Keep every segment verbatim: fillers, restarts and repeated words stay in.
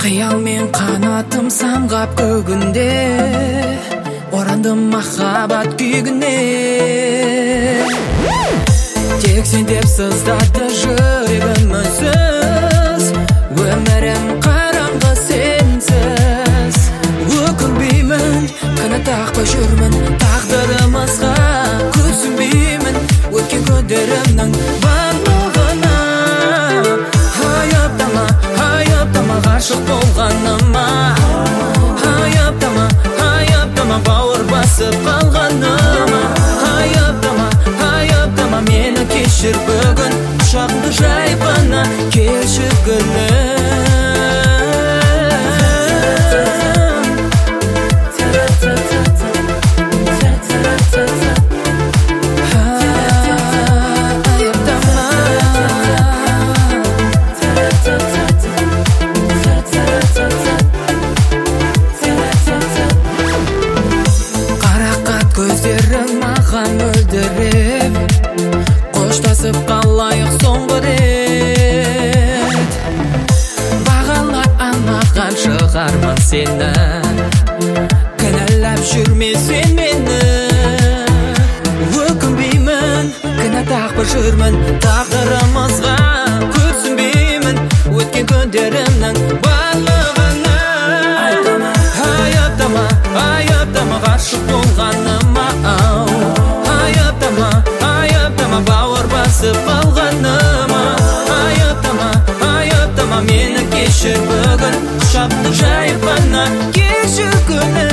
Қиялмен қанатым самғап көгінде, орандым махаббат күйігіне. Тек сен деп сыздады жүрегім үнсіз, өмірім қараңғы сенсіз. Өкінбеймін, кінә тақпай жүрмін тағдырымызға. Күрсінбеймін өткен күндерімнің барлығына. Айыптама, айыптама ғашық болғаныма. Айыптама, айыптама бауыр басып қалғаныма. Айыптама, айыптама мені кешір бүгін, құшағыңды жайып ғана келші гүлім. Көздерің маған мөлдіреп, қоштасып қалайық соңғы рет. Бағалай алмаған шығармын сені, кінәлап жүрме сен мені. Өкінбеймін, кінә тақпай жүрмін тағдырымызға. Күрсінбеймін өткен күндерімнің барлығына. Айыптама, айыптама ғашық болғаныма. Айыптама, айыптама бауыр басып қалғаныма. Айыптама, айыптама мені кешір бүгін, құшағыңды жайып ғана келші гүлім.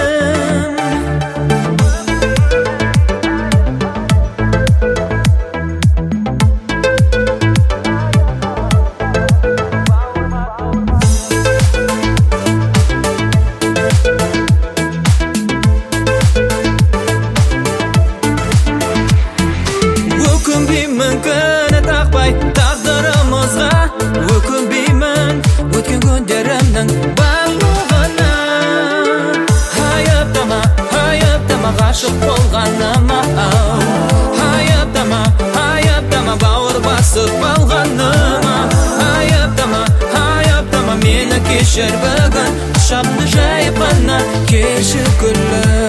Өкінбеймін, кінә тақпай тағдырымызға. Өкінбеймін өткен күндерімнің барлығына. Айыптама, айыптама ғашық болғаныма. Айыптама, айыптама бауыр басып қалғаныма. Айыптама, айыптама мені кешір бүгін, құшағыңды жайып ғана келші гүлім.